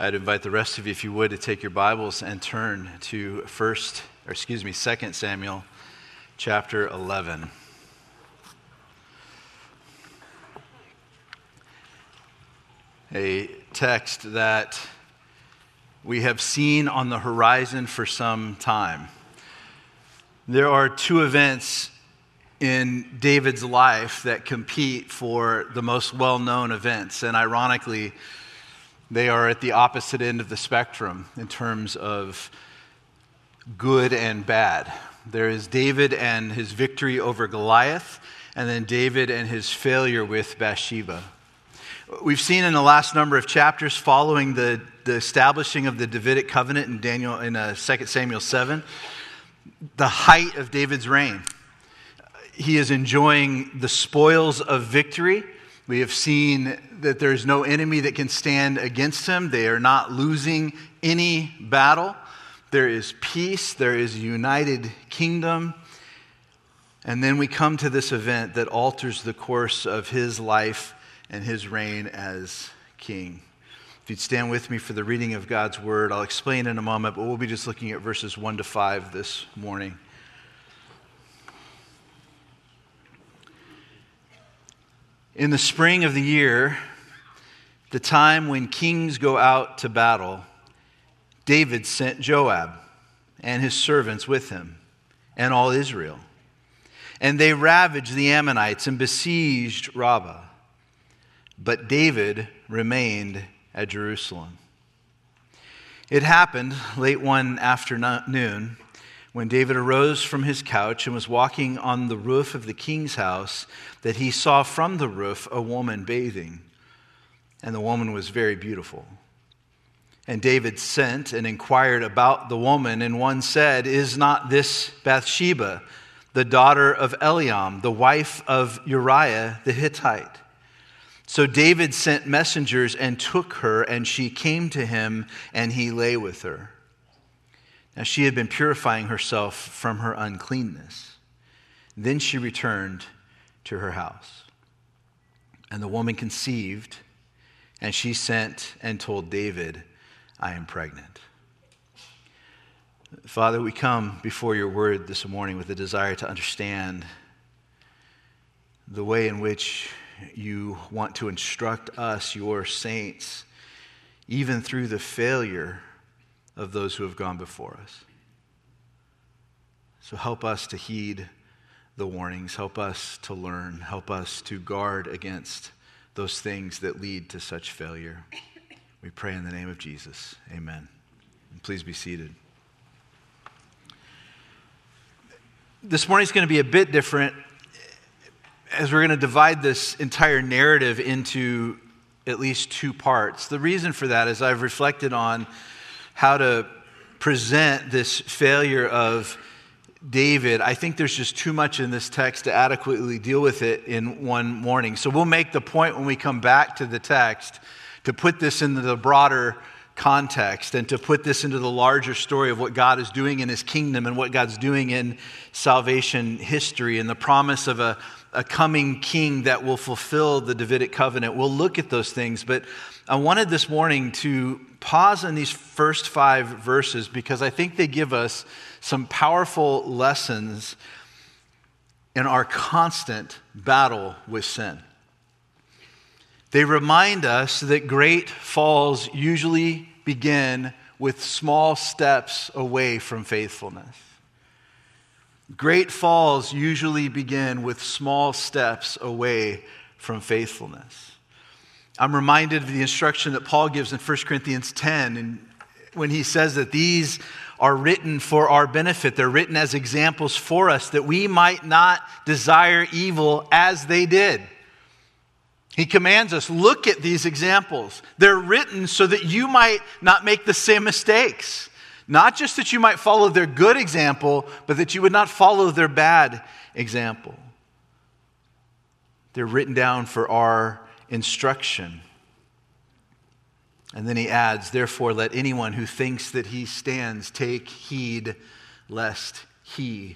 I'd invite the rest of you, if you would, to take your Bibles and turn to 2 Samuel chapter 11. A text that we have seen on the horizon for some time. There are two events in David's life that compete for the most well-known events, and ironically, they are at the opposite end of the spectrum in terms of good and bad. There is David and his victory over Goliath, and then David and his failure with Bathsheba. We've seen in the last number of chapters following the establishing of the Davidic covenant in 2 Samuel 7, the height of David's reign. He is enjoying the spoils of victory. We have seen that there is no enemy that can stand against him. They are not losing any battle. There is peace. There is a united kingdom. And then we come to this event that alters the course of his life and his reign as king. If you'd stand with me for the reading of God's word, I'll explain in a moment, but we'll be just looking at verses 1 to 5 this morning. In the spring of the year, the time when kings go out to battle, David sent Joab and his servants with him and all Israel. And they ravaged the Ammonites and besieged Rabbah. But David remained at Jerusalem. It happened late one afternoon when David arose from his couch and was walking on the roof of the king's house that he saw from the roof a woman bathing. And the woman was very beautiful. And David sent and inquired about the woman, and one said, "Is not this Bathsheba, the daughter of Eliam, the wife of Uriah the Hittite?" So David sent messengers and took her, and she came to him, and he lay with her. Now she had been purifying herself from her uncleanness. Then she returned to her house. And the woman conceived, and she sent and told David, "I am pregnant." Father, we come before your word this morning with a desire to understand the way in which you want to instruct us, your saints, even through the failure of those who have gone before us. So help us to heed the warnings. Help us to learn. Help us to guard against those things that lead to such failure. We pray in the name of Jesus. Amen. And please be seated. This morning is going to be a bit different as we're going to divide this entire narrative into at least two parts. The reason for that is I've reflected on how to present this failure of David. I think there's just too much in this text to adequately deal with it in one morning. So we'll make the point when we come back to the text to put this into the broader context and to put this into the larger story of what God is doing in his kingdom and what God's doing in salvation history and the promise of a coming king that will fulfill the Davidic covenant. We'll look at those things, but I wanted this morning to pause on these first 5 verses because I think they give us some powerful lessons in our constant battle with sin. They remind us that great falls usually begin with small steps away from faithfulness. Great falls usually begin with small steps away from faithfulness. I'm reminded of the instruction that Paul gives in 1 Corinthians 10, and when he says that these are written for our benefit. They're written as examples for us that we might not desire evil as they did. He commands us, look at these examples. They're written so that you might not make the same mistakes. Not just that you might follow their good example, but that you would not follow their bad example. They're written down for our instruction. And then he adds, therefore, let anyone who thinks that he stands take heed lest he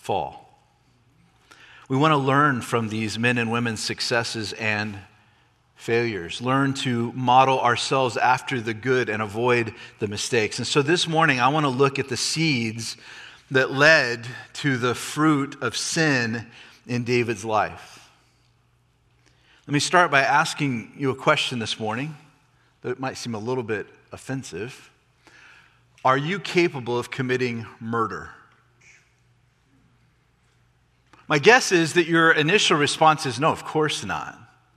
fall. We want to learn from these men and women's successes and failures, learn to model ourselves after the good and avoid the mistakes. And so this morning, I want to look at the seeds that led to the fruit of sin in David's life. Let me start by asking you a question this morning that might seem a little bit offensive. Are you capable of committing murder? My guess is that your initial response is no, of course not.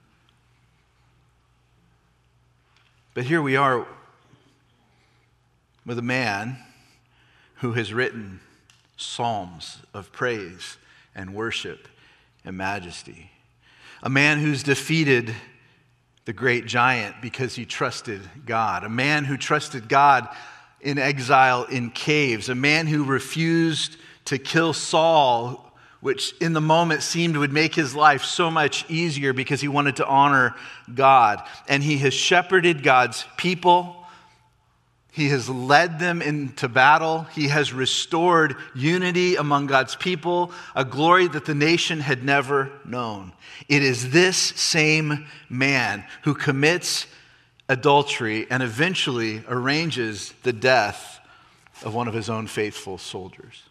But here we are with a man who has written psalms of praise and worship and majesty. A man who's defeated the great giant because he trusted God. A man who trusted God in exile in caves. A man who refused to kill Saul, which in the moment seemed would make his life so much easier because he wanted to honor God. And he has shepherded God's people. He has led them into battle. He has restored unity among God's people, a glory that the nation had never known. It is this same man who commits adultery and eventually arranges the death of one of his own faithful soldiers.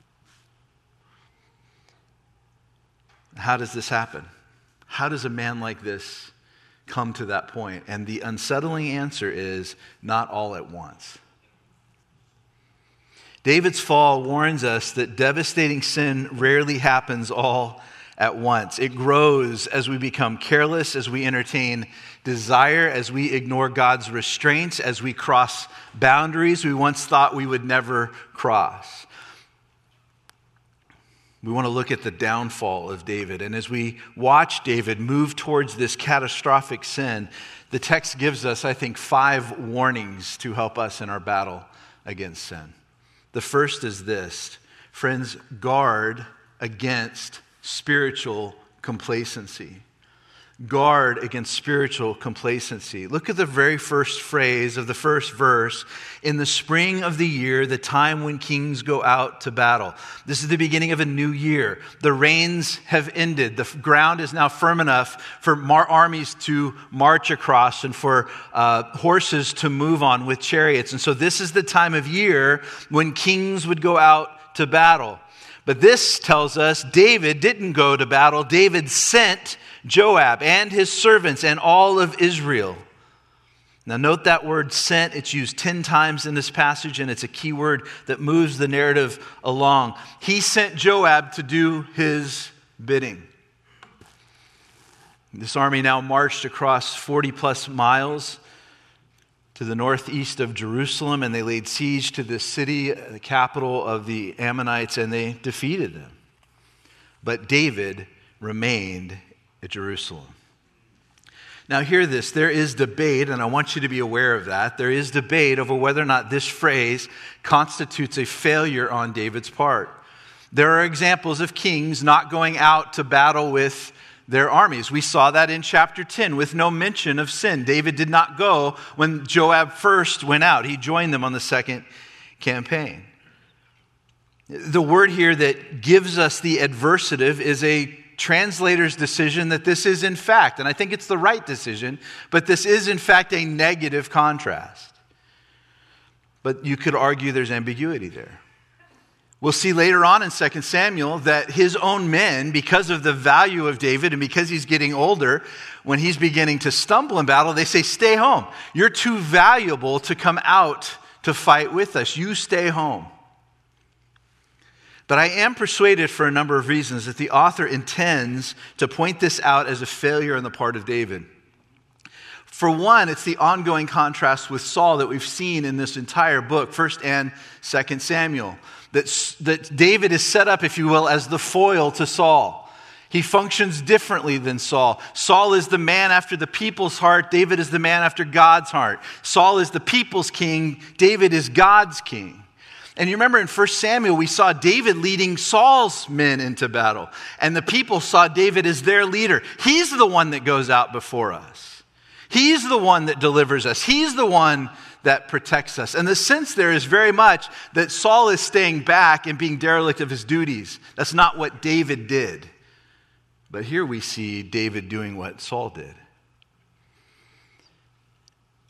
How does this happen? How does a man like this come to that point? And the unsettling answer is not all at once. David's fall warns us that devastating sin rarely happens all at once. It grows as we become careless, as we entertain desire, as we ignore God's restraints, as we cross boundaries we once thought we would never cross. We want to look at the downfall of David. And as we watch David move towards this catastrophic sin, the text gives us, I think, 5 warnings to help us in our battle against sin. The first is this: friends, guard against spiritual complacency. Guard against spiritual complacency. Look at the very first phrase of the first verse. In the spring of the year, the time when kings go out to battle. This is the beginning of a new year. The rains have ended. The ground is now firm enough for armies to march across and for horses to move on with chariots. And so this is the time of year when kings would go out to battle. But this tells us David didn't go to battle. David sent Joab and his servants and all of Israel. Now note that word sent. It's used 10 times in this passage, and it's a key word that moves the narrative along. He sent Joab to do his bidding. This army now marched across 40 plus miles to the northeast of Jerusalem, and they laid siege to this city, the capital of the Ammonites, and they defeated them. But David remained at Jerusalem. Now hear this, there is debate, and I want you to be aware of that. There is debate over whether or not this phrase constitutes a failure on David's part. There are examples of kings not going out to battle with their armies. We saw that in chapter 10 with no mention of sin. David did not go when Joab first went out. He joined them on the second campaign. The word here that gives us the adversative is a translator's decision that this is in fact, and I think it's the right decision, but this is in fact a negative contrast. But you could argue there's ambiguity there. We'll see later on in 2 Samuel that his own men, because of the value of David and because he's getting older, when he's beginning to stumble in battle, they say, stay home. You're too valuable to come out to fight with us. You stay home. But I am persuaded for a number of reasons that the author intends to point this out as a failure on the part of David. For one, it's the ongoing contrast with Saul that we've seen in this entire book, 1 and 2 Samuel. That David is set up, if you will, as the foil to Saul. He functions differently than Saul. Saul is the man after the people's heart. David is the man after God's heart. Saul is the people's king. David is God's king. And you remember in 1 Samuel, we saw David leading Saul's men into battle. And the people saw David as their leader. He's the one that goes out before us. He's the one that delivers us. He's the one that protects us. And the sense there is very much that Saul is staying back and being derelict of his duties. That's not what David did. But here we see David doing what Saul did.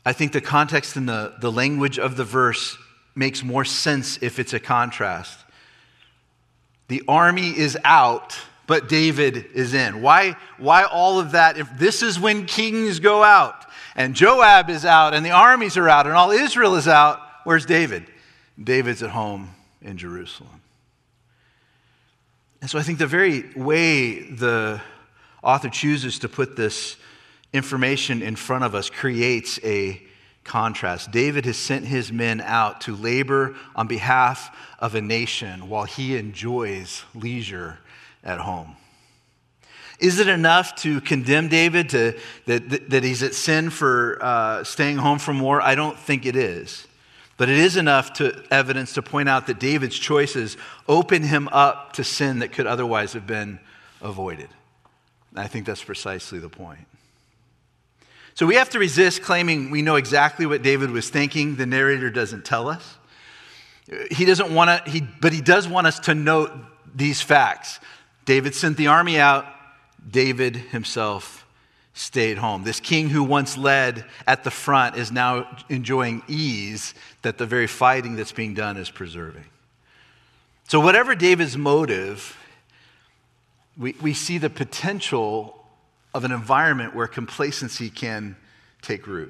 I think the context and the language of the verse makes more sense if it's a contrast. The army is out, but David is in. Why all of that? If this is when kings go out, and Joab is out, and the armies are out, and all Israel is out, where's David? David's at home in Jerusalem. And so I think the very way the author chooses to put this information in front of us creates a contrast. David has sent his men out to labor on behalf of a nation while he enjoys leisure at home. Is it enough to condemn David that he's at sin for staying home from war? I don't think it is. But it is enough evidence to point out that David's choices open him up to sin that could otherwise have been avoided. And I think that's precisely the point. So we have to resist claiming we know exactly what David was thinking. The narrator doesn't tell us. He doesn't want to, but he does want us to note these facts. David sent the army out. David himself stayed home. This king who once led at the front is now enjoying ease that the very fighting that's being done is preserving. So whatever David's motive, we see the potential of an environment where complacency can take root.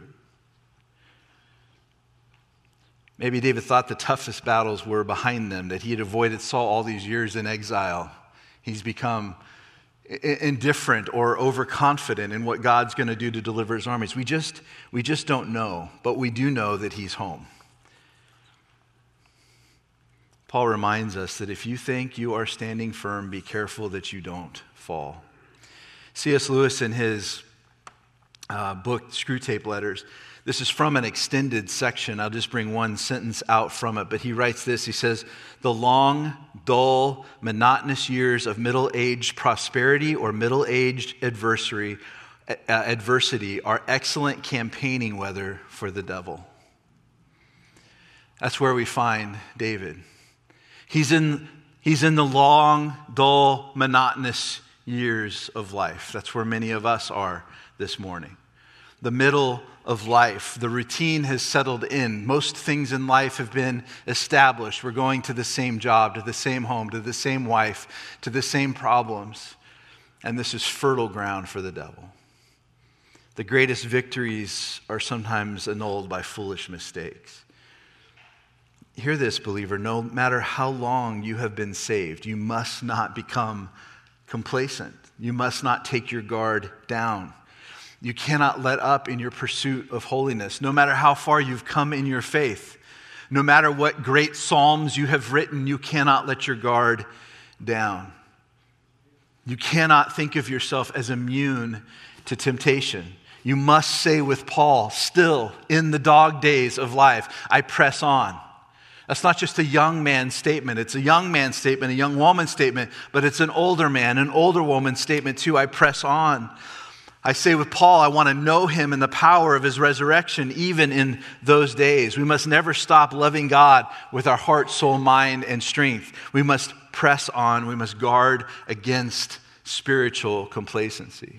Maybe David thought the toughest battles were behind them, that he had avoided Saul all these years in exile. He's become indifferent or overconfident in what God's going to do to deliver his armies. We just don't know, but we do know that he's home. Paul reminds us that if you think you are standing firm, be careful that you don't fall. C.S. Lewis, in his book, Screwtape Letters, this is from an extended section. I'll just bring one sentence out from it. But he writes this. He says, "The long, dull, monotonous years of middle-aged prosperity or middle-aged adversity are excellent campaigning weather for the devil." That's where we find David. He's in the long, dull, monotonous years of life. That's where many of us are this morning. The middle of life. The routine has settled in. Most things in life have been established. We're going to the same job, to the same home, to the same wife, to the same problems. And this is fertile ground for the devil. The greatest victories are sometimes annulled by foolish mistakes. Hear this, believer. No matter how long you have been saved, you must not become complacent. You must not take your guard down. You cannot let up in your pursuit of holiness. No matter how far you've come in your faith, no matter what great psalms you have written, you cannot let your guard down. You cannot think of yourself as immune to temptation. You must say with Paul, still in the dog days of life, I press on. That's not just a young man's statement. It's a young man's statement, a young woman's statement, but it's an older man, an older woman's statement too. I press on. I say with Paul, I want to know him and the power of his resurrection, even in those days. We must never stop loving God with our heart, soul, mind, and strength. We must press on. We must guard against spiritual complacency.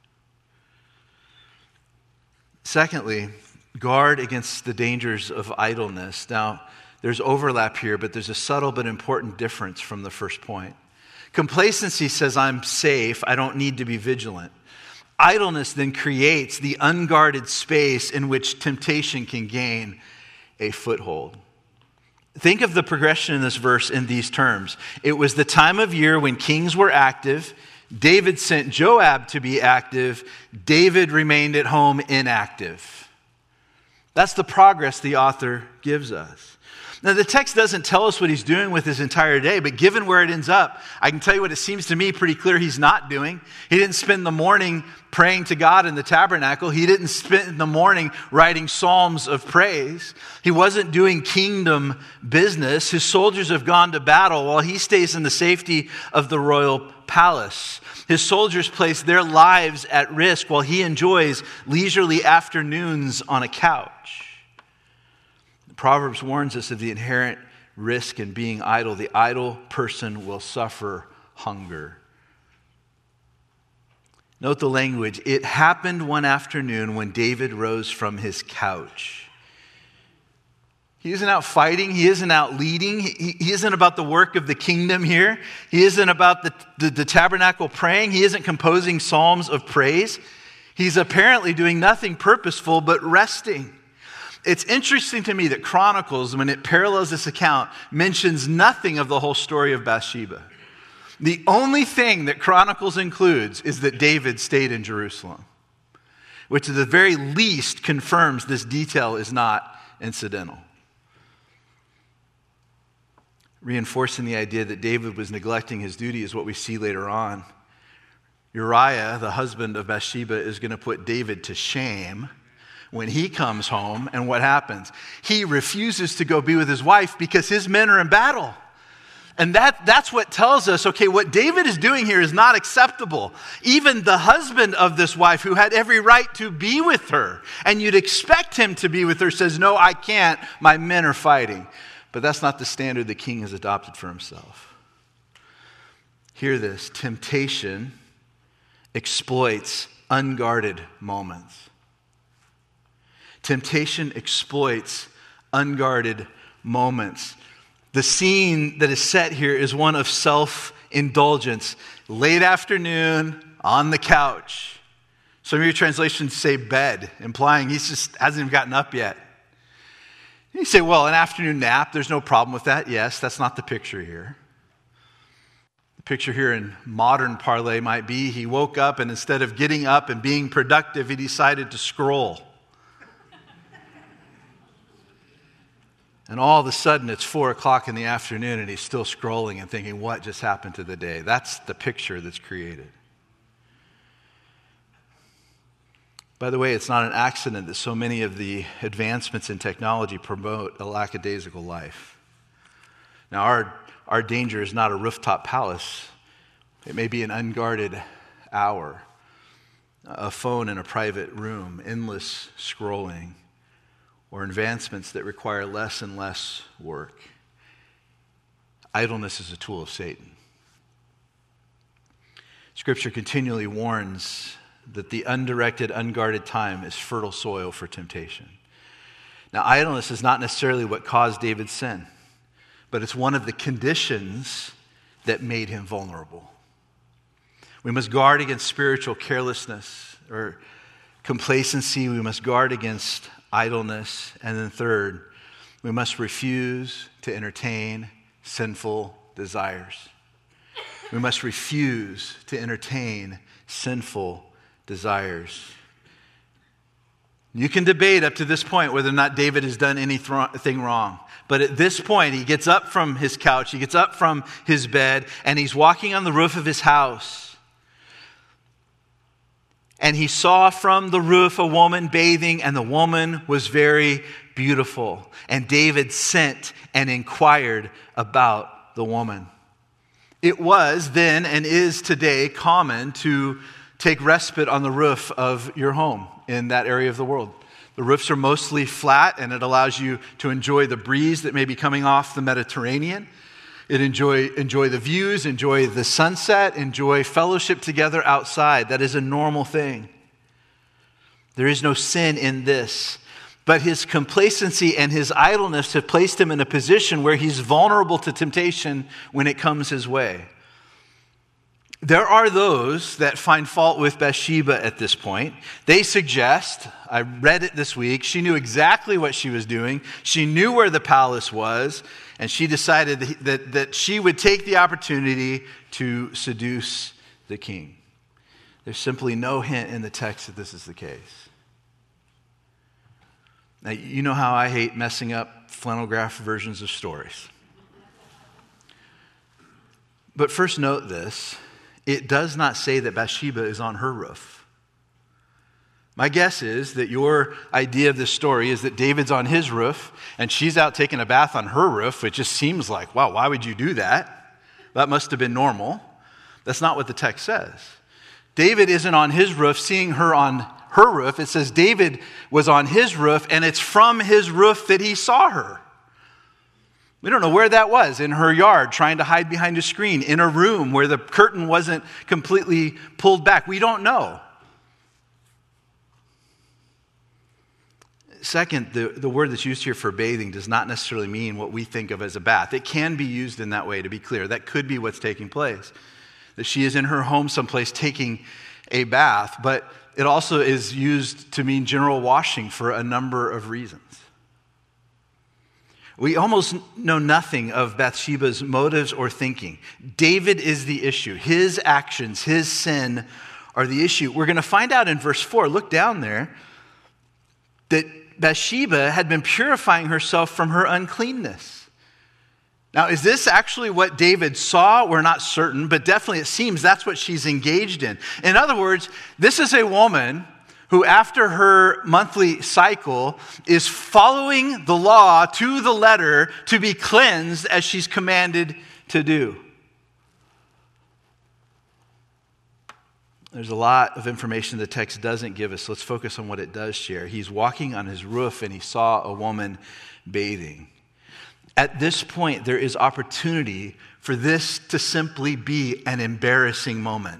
Secondly, guard against the dangers of idleness. Now, there's overlap here, but there's a subtle but important difference from the first point. Complacency says, I'm safe. I don't need to be vigilant. Idleness then creates the unguarded space in which temptation can gain a foothold. Think of the progression in this verse in these terms. It was the time of year when kings were active. David sent Joab to be active. David remained at home inactive. That's the progress the author gives us. Now, the text doesn't tell us what he's doing with his entire day, but given where it ends up, I can tell you what it seems to me pretty clear he's not doing. He didn't spend the morning praying to God in the tabernacle. He didn't spend the morning writing psalms of praise. He wasn't doing kingdom business. His soldiers have gone to battle while he stays in the safety of the royal palace. His soldiers place their lives at risk while he enjoys leisurely afternoons on a couch. Proverbs warns us of the inherent risk in being idle. The idle person will suffer hunger. Note the language. It happened one afternoon when David rose from his couch. He isn't out fighting. He isn't out leading. He isn't about the work of the kingdom here. He isn't about the tabernacle praying. He isn't composing psalms of praise. He's apparently doing nothing purposeful but resting. It's interesting to me that Chronicles, when it parallels this account, mentions nothing of the whole story of Bathsheba. The only thing that Chronicles includes is that David stayed in Jerusalem, which at the very least confirms this detail is not incidental. Reinforcing the idea that David was neglecting his duty is what we see later on. Uriah, the husband of Bathsheba, is going to put David to shame when he comes home. And what happens? He refuses to go be with his wife because his men are in battle. And that's what tells us, okay, what David is doing here is not acceptable. Even the husband of this wife, who had every right to be with her, and you'd expect him to be with her, says, no, I can't, my men are fighting. But that's not the standard the king has adopted for himself. Hear this, temptation exploits unguarded moments. Temptation exploits unguarded moments. The scene that is set here is one of self-indulgence. Late afternoon, on the couch. Some of your translations say bed, implying he just hasn't even gotten up yet. You say, well, an afternoon nap, there's no problem with that. Yes, that's not the picture here. The picture here in modern parlay might be he woke up and instead of getting up and being productive, he decided to scroll. And all of a sudden, it's 4 o'clock in the afternoon and he's still scrolling and thinking, what just happened to the day? That's the picture that's created. By the way, it's not an accident that so many of the advancements in technology promote a lackadaisical life. Now, our danger is not a rooftop palace. It may be an unguarded hour, a phone in a private room, endless scrolling, or advancements that require less and less work. Idleness is a tool of Satan. Scripture continually warns that the undirected, unguarded time is fertile soil for temptation. Now, idleness is not necessarily what caused David's sin, but it's one of the conditions that made him vulnerable. We must guard against spiritual carelessness or complacency. We must guard against idleness. And then third, we must refuse to entertain sinful desires. We must refuse to entertain sinful desires. You can debate up to this point whether or not David has done anything wrong. But at this point, he gets up from his couch, he gets up from his bed, and he's walking on the roof of his house. And he saw from the roof a woman bathing, and the woman was very beautiful. And David sent and inquired about the woman. It was then and is today common to take respite on the roof of your home in that area of the world. The roofs are mostly flat, and it allows you to enjoy the breeze that may be coming off the Mediterranean. Enjoy the views, enjoy the sunset, enjoy fellowship together outside. That is a normal thing. There is no sin in this. But his complacency and his idleness have placed him in a position where he's vulnerable to temptation when it comes his way. There are those that find fault with Bathsheba at this point. They suggest, I read it this week, she knew exactly what she was doing. She knew where the palace was, and she decided that she would take the opportunity to seduce the king. There's simply no hint in the text that this is the case. Now, you know how I hate messing up flannel graph versions of stories. But first note this. It does not say that Bathsheba is on her roof. My guess is that your idea of this story is that David's on his roof and she's out taking a bath on her roof. It just seems like, wow, why would you do that? That must have been normal. That's not what the text says. David isn't on his roof seeing her on her roof. It says David was on his roof, and it's from his roof that he saw her. We don't know where that was, in her yard, trying to hide behind a screen, in a room where the curtain wasn't completely pulled back. We don't know. Second, the word that's used here for bathing does not necessarily mean what we think of as a bath. It can be used in that way, to be clear. That could be what's taking place. That she is in her home someplace taking a bath, but it also is used to mean general washing for a number of reasons. We almost know nothing of Bathsheba's motives or thinking. David is the issue. His actions, his sin are the issue. We're going to find out in verse 4, look down there, that Bathsheba had been purifying herself from her uncleanness. Now, is this actually what David saw? We're not certain, but definitely it seems that's what she's engaged in. In other words, this is a woman who, after her monthly cycle, is following the law to the letter to be cleansed as she's commanded to do. There's a lot of information the text doesn't give us. Let's focus on what it does share. He's walking on his roof and he saw a woman bathing. At this point, there is opportunity for this to simply be an embarrassing moment.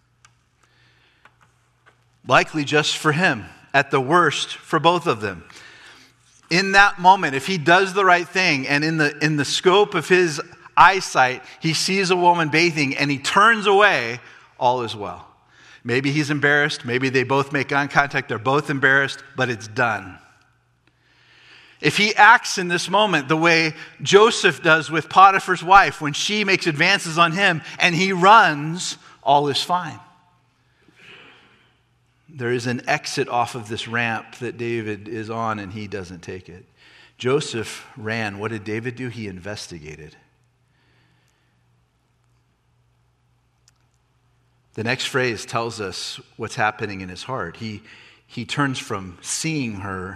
Likely just for him, at the worst for both of them. In that moment, if he does the right thing and in the scope of his eyesight, he sees a woman bathing and he turns away, all is well. Maybe he's embarrassed, maybe they both make eye contact, they're both embarrassed, but it's done. If he acts in this moment the way Joseph does with Potiphar's wife when she makes advances on him and he runs, all is fine. There is an exit off of this ramp that David is on and he doesn't take it. Joseph ran. What did David do? He investigated. The next phrase tells us what's happening in his heart. He turns from seeing her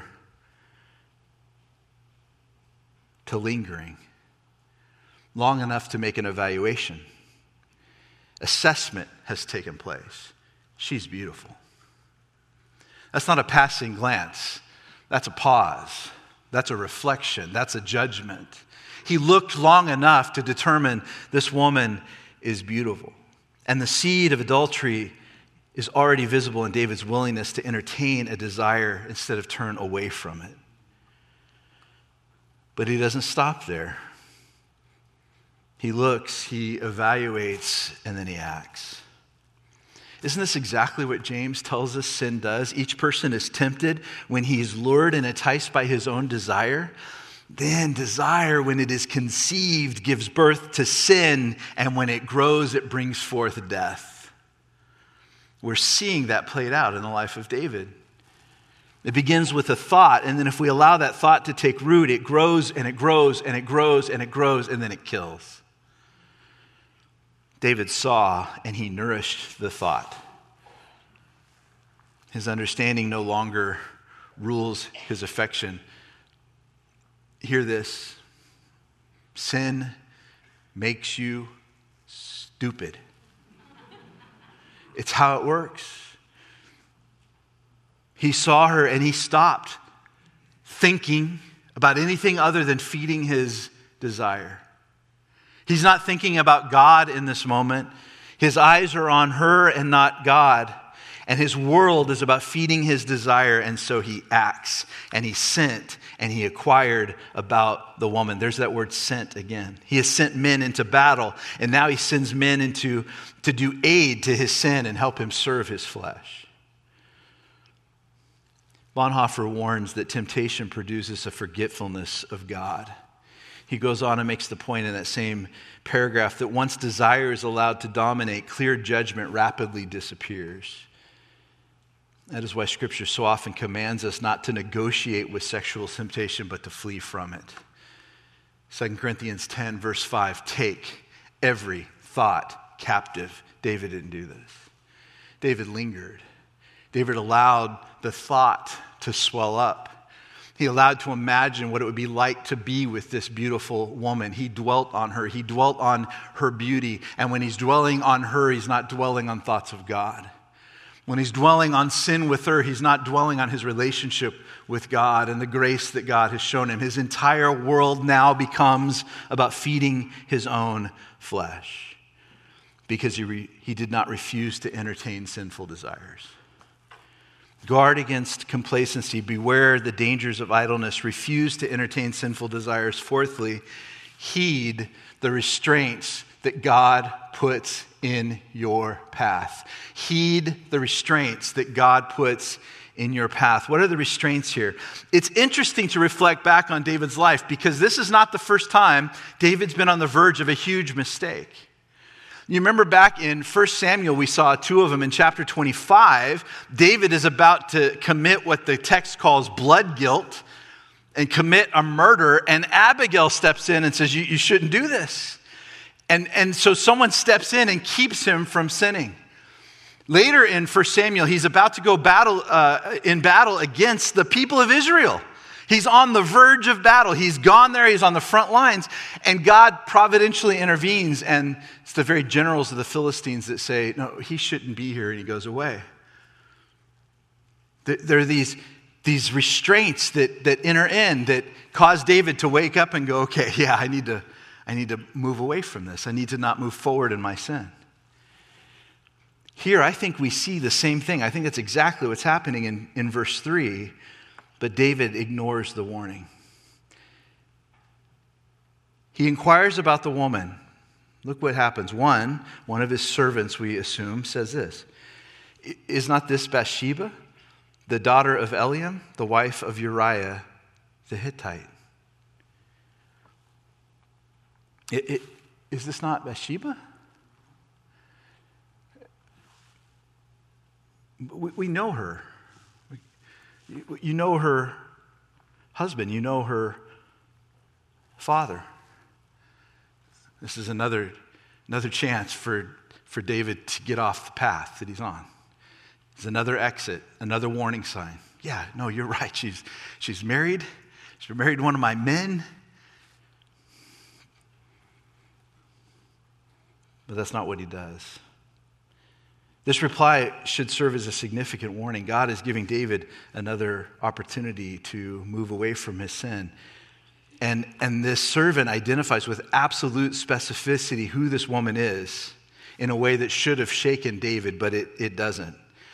to lingering, long enough to make an evaluation. Assessment has taken place. She's beautiful. That's not a passing glance. That's a pause. That's a reflection. That's a judgment. He looked long enough to determine this woman is beautiful. And the seed of adultery is already visible in David's willingness to entertain a desire instead of turn away from it. But he doesn't stop there. He looks, he evaluates, and then he acts. Isn't this exactly what James tells us sin does? Each person is tempted when he is lured and enticed by his own desire. Then desire, when it is conceived, gives birth to sin, and when it grows, it brings forth death. We're seeing that played out in the life of David. It begins with a thought, and then if we allow that thought to take root, it grows and it grows and it grows and it grows, and then it kills. David saw and he nourished the thought. His understanding no longer rules his affection. Hear this. Sin makes you stupid. It's how it works. He saw her and he stopped thinking about anything other than feeding his desire. He's not thinking about God in this moment. His eyes are on her and not God. And his world is about feeding his desire, and so he acts, and he sent, and he acquired about the woman. There's that word sent again. He has sent men into battle, and now he sends men to do aid to his sin and help him serve his flesh. Bonhoeffer warns that temptation produces a forgetfulness of God. He goes on and makes the point in that same paragraph that once desire is allowed to dominate, clear judgment rapidly disappears. That is why Scripture so often commands us not to negotiate with sexual temptation, but to flee from it. 2 Corinthians 10, verse 5, take every thought captive. David didn't do this. David lingered. David allowed the thought to swell up. He allowed to imagine what it would be like to be with this beautiful woman. He dwelt on her. He dwelt on her beauty. And when he's dwelling on her, he's not dwelling on thoughts of God. When he's dwelling on sin with her, he's not dwelling on his relationship with God and the grace that God has shown him. His entire world now becomes about feeding his own flesh because he did not refuse to entertain sinful desires. Guard against complacency. Beware the dangers of idleness. Refuse to entertain sinful desires. Fourthly, heed the restraints that God puts in your path. Heed the restraints that God puts in your path. What are the restraints here? It's interesting to reflect back on David's life because this is not the first time David's been on the verge of a huge mistake. You remember back in 1 Samuel, we saw two of them in chapter 25. David is about to commit what the text calls blood guilt and commit a murder, and Abigail steps in and says, you shouldn't do this. And so someone steps in and keeps him from sinning. Later in 1 Samuel, he's about to go in battle against the people of Israel. He's on the verge of battle. He's gone there. He's on the front lines. And God providentially intervenes. And it's the very generals of the Philistines that say, no, he shouldn't be here. And he goes away. There are these restraints that enter in that cause David to wake up and go, okay, yeah, I need to move away from this. I need to not move forward in my sin. Here, I think we see the same thing. I think that's exactly what's happening in verse 3. But David ignores the warning. He inquires about the woman. Look what happens. One of his servants, we assume, says this. Is not this Bathsheba, the daughter of Eliam, the wife of Uriah the Hittite? Is this not Bathsheba? We know her. You know her husband. You know her father. This is another chance for David to get off the path that he's on. It's another exit, another warning sign. Yeah, no, you're right. She's married. She's married one of my men. But that's not what he does. This reply should serve as a significant warning. God is giving David another opportunity to move away from his sin. And this servant identifies with absolute specificity who this woman is in a way that should have shaken David, but it doesn't.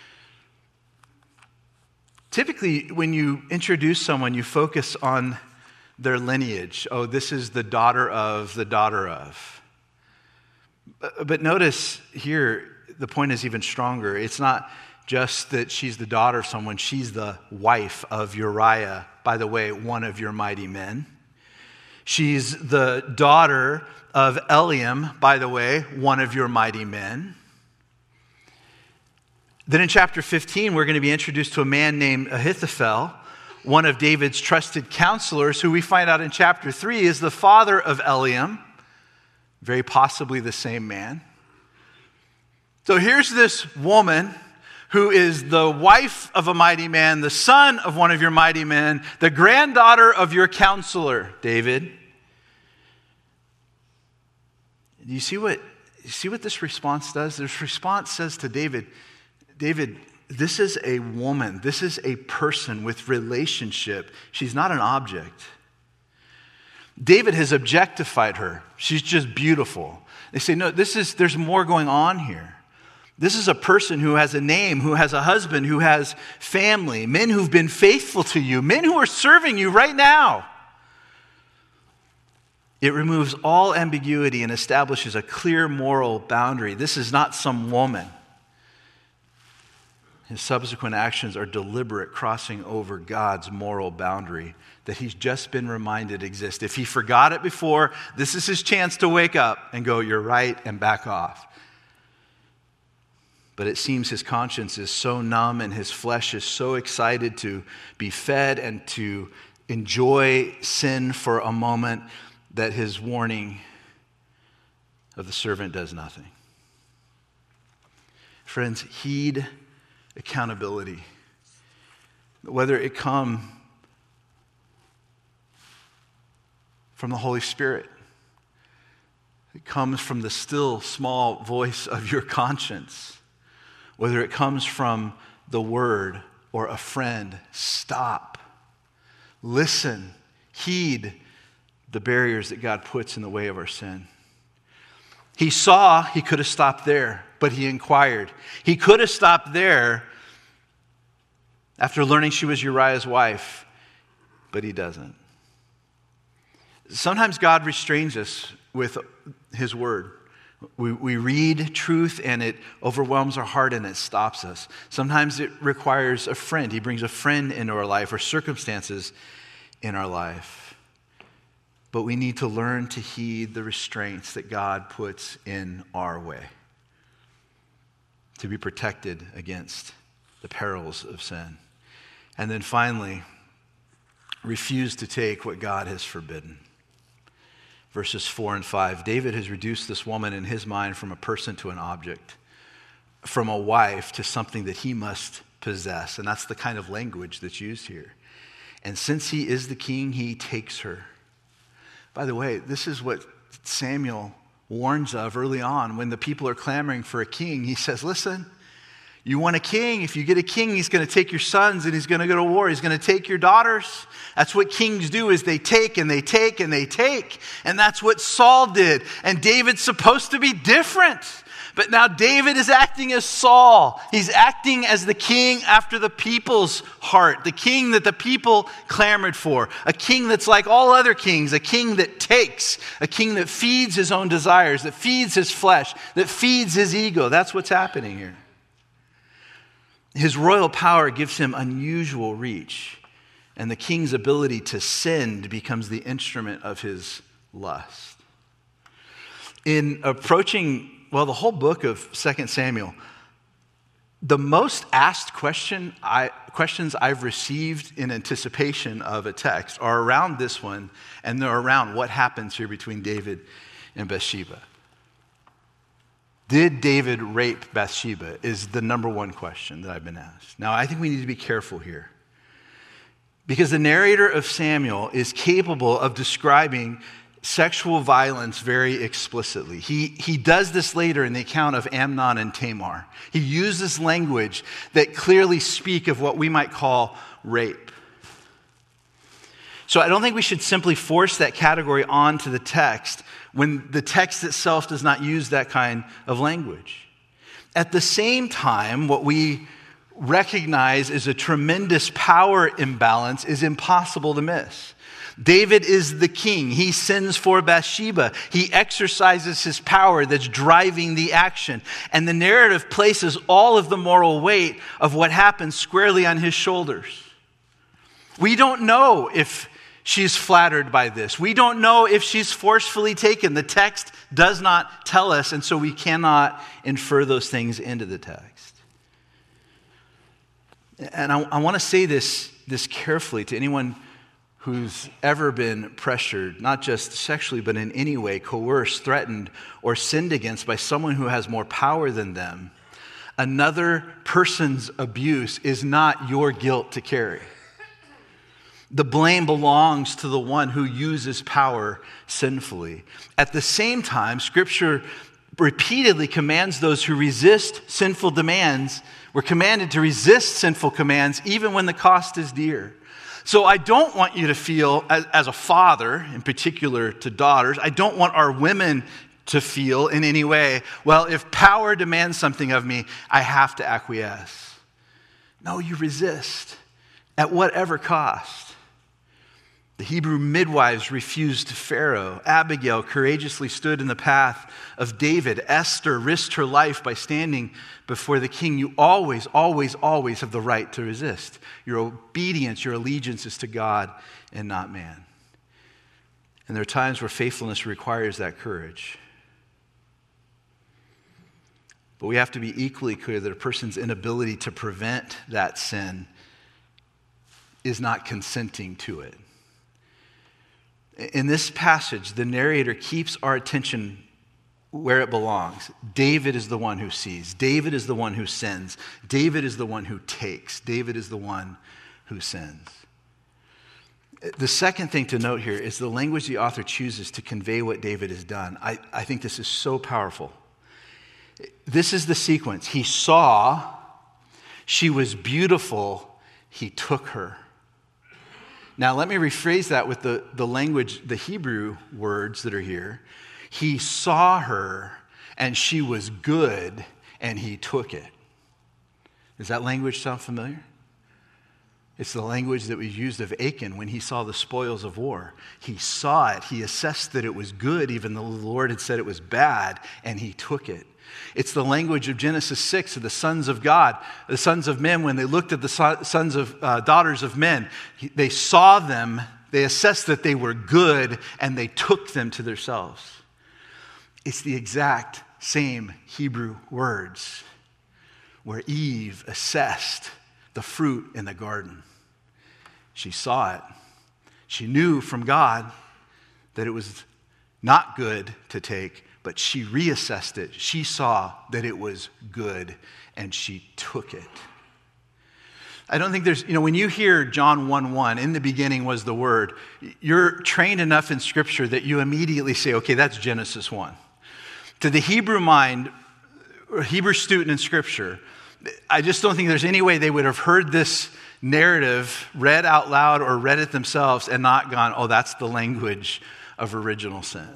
Typically, when you introduce someone, you focus on their lineage. Oh, this is the daughter of the daughter of. But notice here, the point is even stronger. It's not just that she's the daughter of someone. She's the wife of Uriah, by the way, one of your mighty men. She's the daughter of Eliam, by the way, one of your mighty men. Then in chapter 15, we're going to be introduced to a man named Ahithophel, one of David's trusted counselors, who we find out in chapter 3 is the father of Eliam, very possibly the same man. So here's this woman who is the wife of a mighty man, the son of one of your mighty men, the granddaughter of your counselor, David. Do you see what this response does? This response says to David, this is a woman. This is a person with relationship. She's not an object. David has objectified her. She's just beautiful. They say, no, there's more going on here. This is a person who has a name, who has a husband, who has family, men who've been faithful to you, men who are serving you right now. It removes all ambiguity and establishes a clear moral boundary. This is not some woman. His subsequent actions are deliberate crossing over God's moral boundary that he's just been reminded exists. If he forgot it before, this is his chance to wake up and go, you're right, and back off. But it seems his conscience is so numb and his flesh is so excited to be fed and to enjoy sin for a moment that his warning of the servant does nothing. Friends, heed accountability. Whether it come from the Holy Spirit, it comes from the still small voice of your conscience, whether it comes from the word or a friend, stop, listen, heed the barriers that God puts in the way of our sin. He saw he could have stopped there, but he inquired. He could have stopped there, after learning she was Uriah's wife, but he doesn't. Sometimes God restrains us with his word. We read truth and it overwhelms our heart and it stops us. Sometimes it requires a friend. He brings a friend into our life or circumstances in our life. But we need to learn to heed the restraints that God puts in our way to be protected against the perils of sin. And then finally, refuse to take what God has forbidden. Verses 4 and 5, David has reduced this woman in his mind from a person to an object, from a wife to something that he must possess. And that's the kind of language that's used here. And since he is the king, he takes her. By the way, this is what Samuel warns of early on when the people are clamoring for a king. He says, listen, you want a king? If you get a king, he's going to take your sons and he's going to go to war. He's going to take your daughters. That's what kings do, is they take and they take and they take. And that's what Saul did. And David's supposed to be different. But now David is acting as Saul. He's acting as the king after the people's heart. The king that the people clamored for. A king that's like all other kings. A king that takes. A king that feeds his own desires. That feeds his flesh. That feeds his ego. That's what's happening here. His royal power gives him unusual reach, and the king's ability to sin becomes the instrument of his lust. In approaching, the whole book of 2 Samuel, the most asked questions I've received in anticipation of a text are around this one, and they're around what happens here between David and Bathsheba. Did David rape Bathsheba is the number one question that I've been asked. Now, I think we need to be careful here, because the narrator of Samuel is capable of describing sexual violence very explicitly. He does this later in the account of Amnon and Tamar. He uses language that clearly speak of what we might call rape. So I don't think we should simply force that category onto the text when the text itself does not use that kind of language. At the same time, what we recognize as a tremendous power imbalance is impossible to miss. David is the king. He sins for Bathsheba. He exercises his power that's driving the action. And the narrative places all of the moral weight of what happens squarely on his shoulders. We don't know if she's flattered by this. We don't know if she's forcefully taken. The text does not tell us, and so we cannot infer those things into the text. And I want to say this carefully to anyone who's ever been pressured, not just sexually, but in any way, coerced, threatened, or sinned against by someone who has more power than them. Another person's abuse is not your guilt to carry. The blame belongs to the one who uses power sinfully. At the same time, Scripture repeatedly commands those who resist sinful demands. We're commanded to resist sinful commands even when the cost is dear. So I don't want you to feel, as a father, in particular to daughters, I don't want our women to feel in any way, well, if power demands something of me, I have to acquiesce. No, you resist at whatever cost. The Hebrew midwives refused Pharaoh. Abigail courageously stood in the path of David. Esther risked her life by standing before the king. You always, always, always have the right to resist. Your obedience, your allegiance is to God and not man. And there are times where faithfulness requires that courage. But we have to be equally clear that a person's inability to prevent that sin is not consenting to it. In this passage, the narrator keeps our attention where it belongs. David is the one who sees. David is the one who sins. David is the one who takes. David is the one who sins. The second thing to note here is the language the author chooses to convey what David has done. I think this is so powerful. This is the sequence. He saw, she was beautiful, he took her. Now, let me rephrase that with the language, the Hebrew words that are here. He saw her, and she was good, and he took it. Does that language sound familiar? It's the language that was used of Achan when he saw the spoils of war. He saw it. He assessed that it was good, even though the Lord had said it was bad, and he took it. It's the language of Genesis 6 of the sons of God, the sons of men. When they looked at the sons of daughters of men, they saw them, they assessed that they were good, and they took them to themselves. It's the exact same Hebrew words where Eve assessed the fruit in the garden. She saw it. She knew from God that it was not good to take, but she reassessed it. She saw that it was good, and she took it. I don't think there's, when you hear John 1:1, in the beginning was the Word, you're trained enough in Scripture that you immediately say, okay, that's Genesis 1. To the Hebrew mind, or Hebrew student in Scripture, I just don't think there's any way they would have heard this narrative read out loud or read it themselves and not gone, oh, that's the language of original sin.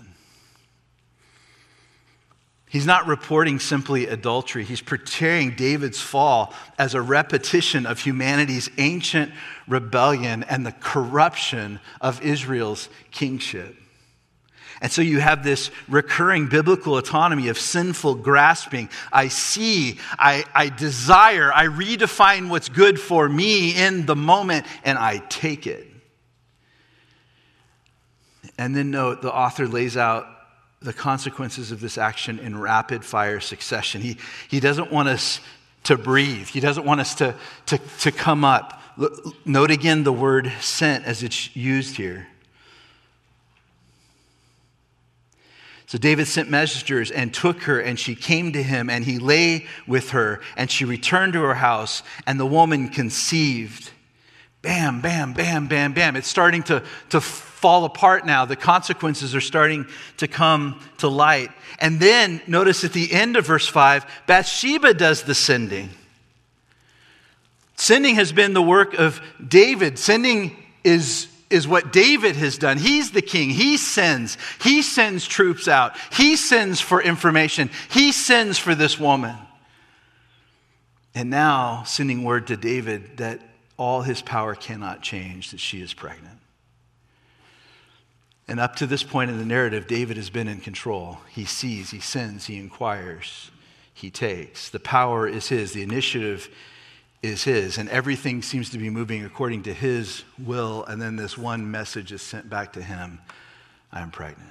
He's not reporting simply adultery. He's portraying David's fall as a repetition of humanity's ancient rebellion and the corruption of Israel's kingship. And so you have this recurring biblical autonomy of sinful grasping. I see, I desire, I redefine what's good for me in the moment, and I take it. And then note, the author lays out the consequences of this action in rapid fire succession. He doesn't want us to breathe. He doesn't want us to come up. Note again the word sent as it's used here. So David sent messengers and took her, and she came to him, and he lay with her, and she returned to her house, and the woman conceived. Bam, bam, bam, bam, bam. It's starting to fall apart now. The consequences are starting to come to light. And then, notice at the end of verse 5, Bathsheba does the sending. Sending has been the work of David. Sending is what David has done. He's the king. He sends. He sends troops out. He sends for information. He sends for this woman. And now, sending word to David that all his power cannot change, that she is pregnant. And up to this point in the narrative, David has been in control. He sees, he sends, he inquires, he takes. The power is his, the initiative is his, and everything seems to be moving according to his will, and then this one message is sent back to him: I am pregnant.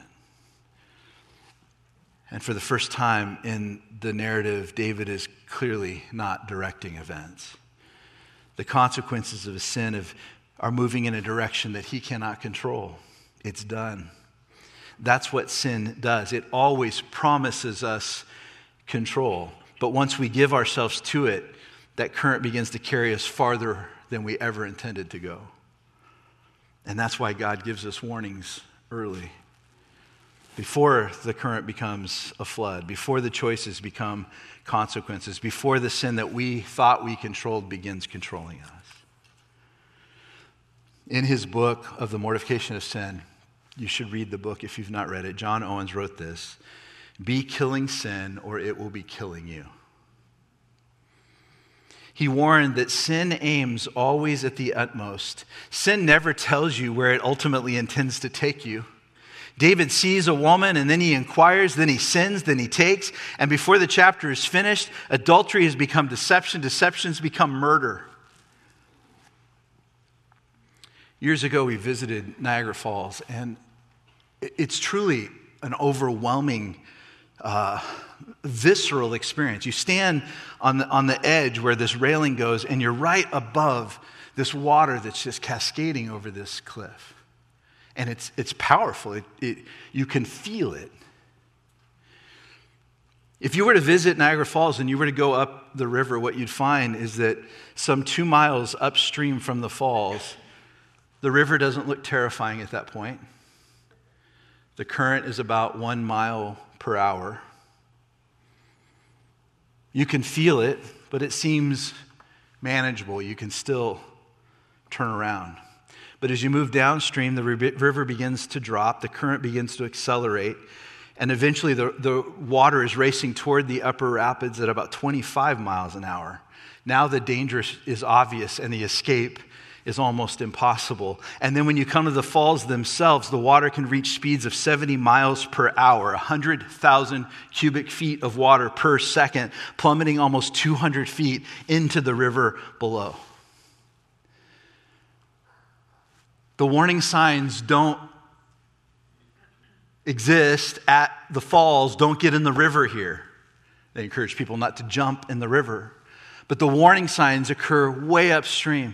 And for the first time in the narrative, David is clearly not directing events. The consequences of his sin are moving in a direction that he cannot control. It's done. That's what sin does. It always promises us control. But once we give ourselves to it, that current begins to carry us farther than we ever intended to go. And that's why God gives us warnings early. Before the current becomes a flood, before the choices become consequences, before the sin that we thought we controlled begins controlling us. In his book of The Mortification of Sin, you should read the book if you've not read it. John Owens wrote this: be killing sin or it will be killing you. He warned that sin aims always at the utmost. Sin never tells you where it ultimately intends to take you. David sees a woman and then he inquires, then he sins, then he takes. And before the chapter is finished, adultery has become deception. Deception's become murder. Years ago, we visited Niagara Falls, and it's truly an overwhelming, visceral experience. You stand on the edge where this railing goes, and you're right above this water that's just cascading over this cliff. And it's powerful. You can feel it. If you were to visit Niagara Falls and you were to go up the river, what you'd find is that some 2 miles upstream from the falls, the river doesn't look terrifying at that point. The current is about 1 mile per hour. You can feel it, but it seems manageable. You can still turn around. But as you move downstream, the river begins to drop, the current begins to accelerate, and eventually the water is racing toward the upper rapids at about 25 miles an hour. Now the danger is obvious and the escape is almost impossible. And then when you come to the falls themselves, the water can reach speeds of 70 miles per hour, 100,000 cubic feet of water per second, plummeting almost 200 feet into the river below. The warning signs don't exist at the falls. Don't get in the river here. They encourage people not to jump in the river. But the warning signs occur way upstream.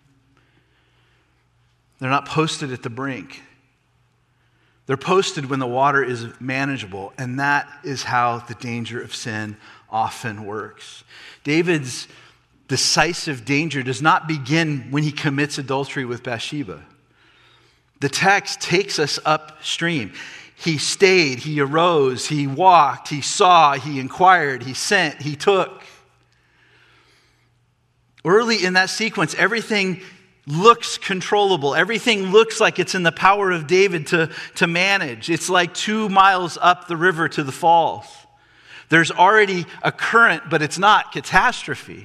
They're not posted at the brink. They're posted when the water is manageable, and that is how the danger of sin often works. David's decisive danger does not begin when he commits adultery with Bathsheba. The text takes us upstream. He stayed, he arose, he walked, he saw, he inquired, he sent, he took. Early in that sequence, everything looks controllable. Everything looks like it's in the power of David to manage. It's like 2 miles up the river to the falls. There's already a current, but it's not catastrophe.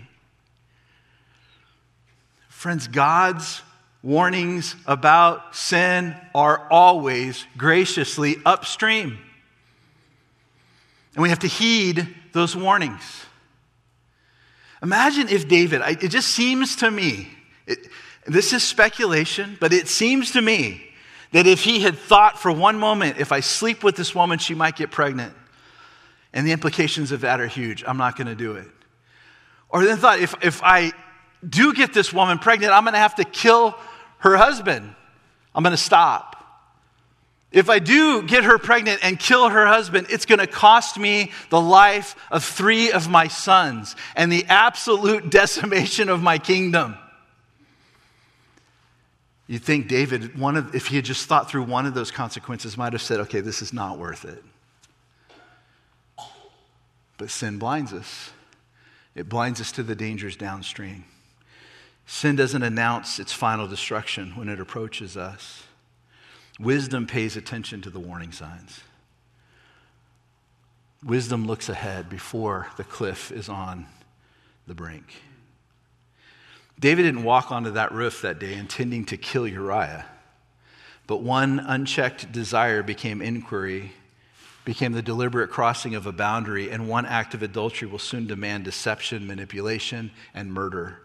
Friends, God's warnings about sin are always graciously upstream. And we have to heed those warnings. Imagine if David, it just seems to me, this is speculation, but it seems to me that if he had thought for one moment, if I sleep with this woman, she might get pregnant. And the implications of that are huge. I'm not going to do it. Or then thought, if I do get this woman pregnant, I'm going to have to kill her husband. I'm going to stop. If I do get her pregnant and kill her husband, it's going to cost me the life of 3 of my sons and the absolute decimation of my kingdom. You'd think David, if he had just thought through one of those consequences, might have said, okay, this is not worth it. But sin blinds us. It blinds us to the dangers downstream. Sin doesn't announce its final destruction when it approaches us. Wisdom pays attention to the warning signs. Wisdom looks ahead before the cliff is on the brink. David didn't walk onto that roof that day intending to kill Uriah, but one unchecked desire became inquiry, became the deliberate crossing of a boundary, and one act of adultery will soon demand deception, manipulation, and murder.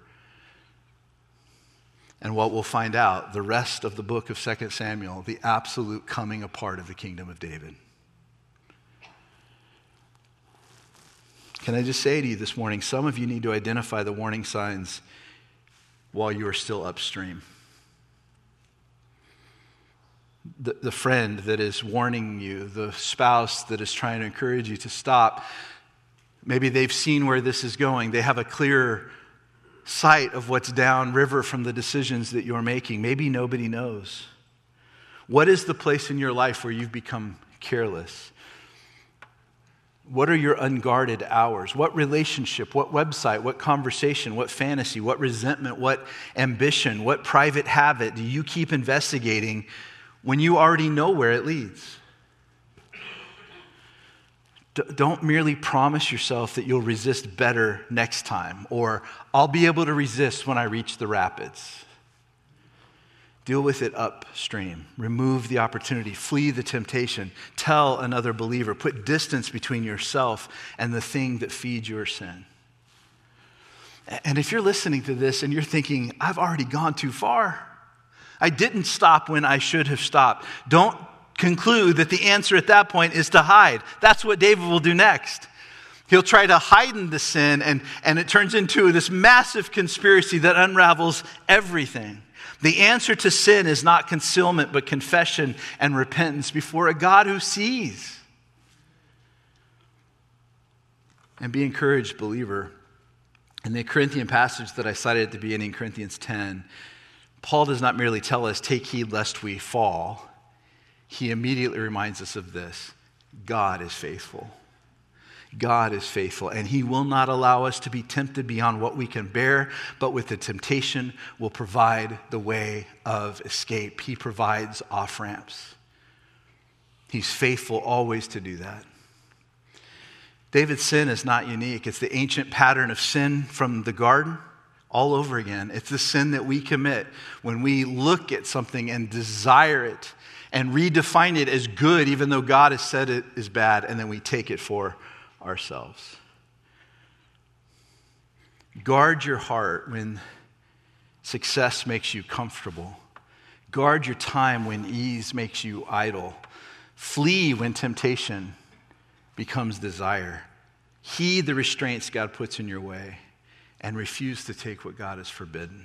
And what we'll find out, the rest of the book of 2 Samuel, the absolute coming apart of the kingdom of David. Can I just say to you this morning, some of you need to identify the warning signs while you are still upstream. The friend that is warning you, the spouse that is trying to encourage you to stop, maybe they've seen where this is going. They have a clear sight of what's downriver from the decisions that you're making. Maybe nobody knows. What is the place in your life where you've become careless? What are your unguarded hours? What relationship, what website, what conversation, what fantasy, what resentment, what ambition, what private habit do you keep investigating when you already know where it leads? Don't merely promise yourself that you'll resist better next time, or I'll be able to resist when I reach the rapids. Deal with it upstream. Remove the opportunity. Flee the temptation. Tell another believer. Put distance between yourself and the thing that feeds your sin. And if you're listening to this and you're thinking, I've already gone too far. I didn't stop when I should have stopped. Don't conclude that the answer at that point is to hide. That's what David will do next. He'll try to heighten the sin, and it turns into this massive conspiracy that unravels everything. The answer to sin is not concealment, but confession and repentance before a God who sees. And be encouraged, believer. In the Corinthian passage that I cited at the beginning, Corinthians 10, Paul does not merely tell us, take heed lest we fall. He immediately reminds us of this. God is faithful. God is faithful, and he will not allow us to be tempted beyond what we can bear, but with the temptation will provide the way of escape. He provides off-ramps. He's faithful always to do that. David's sin is not unique. It's the ancient pattern of sin from the garden all over again. It's the sin that we commit when we look at something and desire it and redefine it as good, even though God has said it is bad, and then we take it for ourselves. Guard your heart when success makes you comfortable. Guard your time when ease makes you idle. Flee when temptation becomes desire. Heed the restraints God puts in your way and refuse to take what God has forbidden.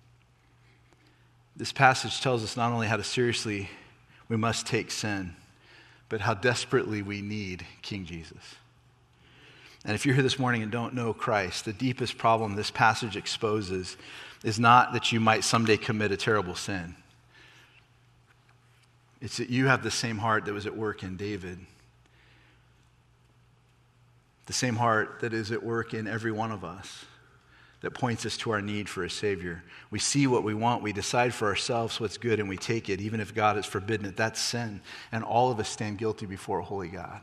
This passage tells us not only how seriously we must take sin, but how desperately we need King Jesus. And if you're here this morning and don't know Christ, the deepest problem this passage exposes is not that you might someday commit a terrible sin. It's that you have the same heart that was at work in David. The same heart that is at work in every one of us, that points us to our need for a Savior. We see what we want, we decide for ourselves what's good, and we take it, even if God has forbidden it. That's sin, and all of us stand guilty before a holy God.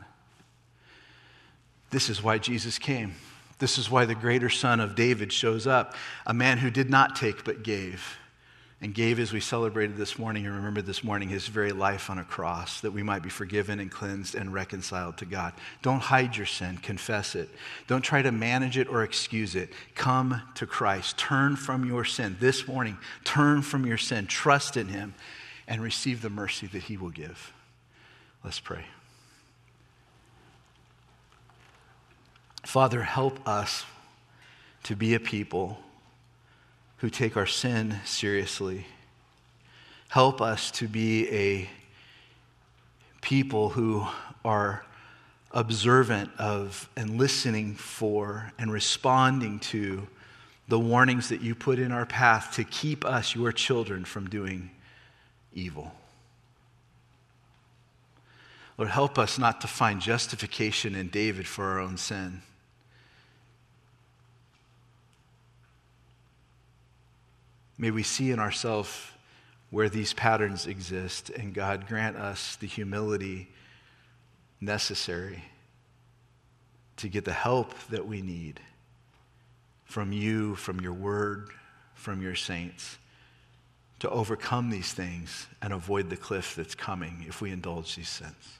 This is why Jesus came. This is why the greater son of David shows up, a man who did not take but gave. And gave, as we celebrated this morning and remembered this morning, his very life on a cross, that we might be forgiven and cleansed and reconciled to God. Don't hide your sin. Confess it. Don't try to manage it or excuse it. Come to Christ. Turn from your sin. This morning, turn from your sin. Trust in him and receive the mercy that he will give. Let's pray. Father, help us to be a people who take our sin seriously. Help us to be a people who are observant of and listening for and responding to the warnings that you put in our path to keep us, your children, from doing evil. Lord, help us not to find justification in David for our own sin. May we see in ourselves where these patterns exist, and God grant us the humility necessary to get the help that we need from you, from your word, from your saints, to overcome these things and avoid the cliff that's coming if we indulge these sins.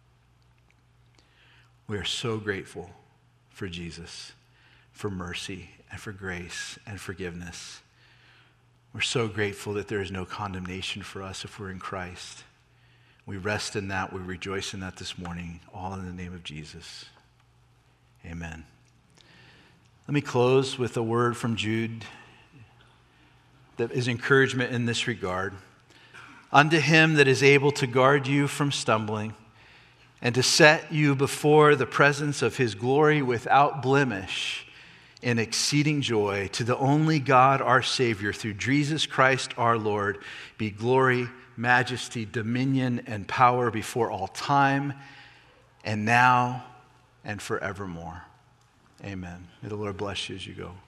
We are so grateful for Jesus, for mercy and for grace and forgiveness. We're so grateful that there is no condemnation for us if we're in Christ. We rest in that. We rejoice in that this morning, all in the name of Jesus. Amen. Let me close with a word from Jude that is encouragement in this regard. Unto him that is able to guard you from stumbling and to set you before the presence of his glory without blemish, in exceeding joy, to the only God our Savior, through Jesus Christ our Lord, be glory, majesty, dominion, and power before all time, and now, and forevermore. Amen. May the Lord bless you as you go.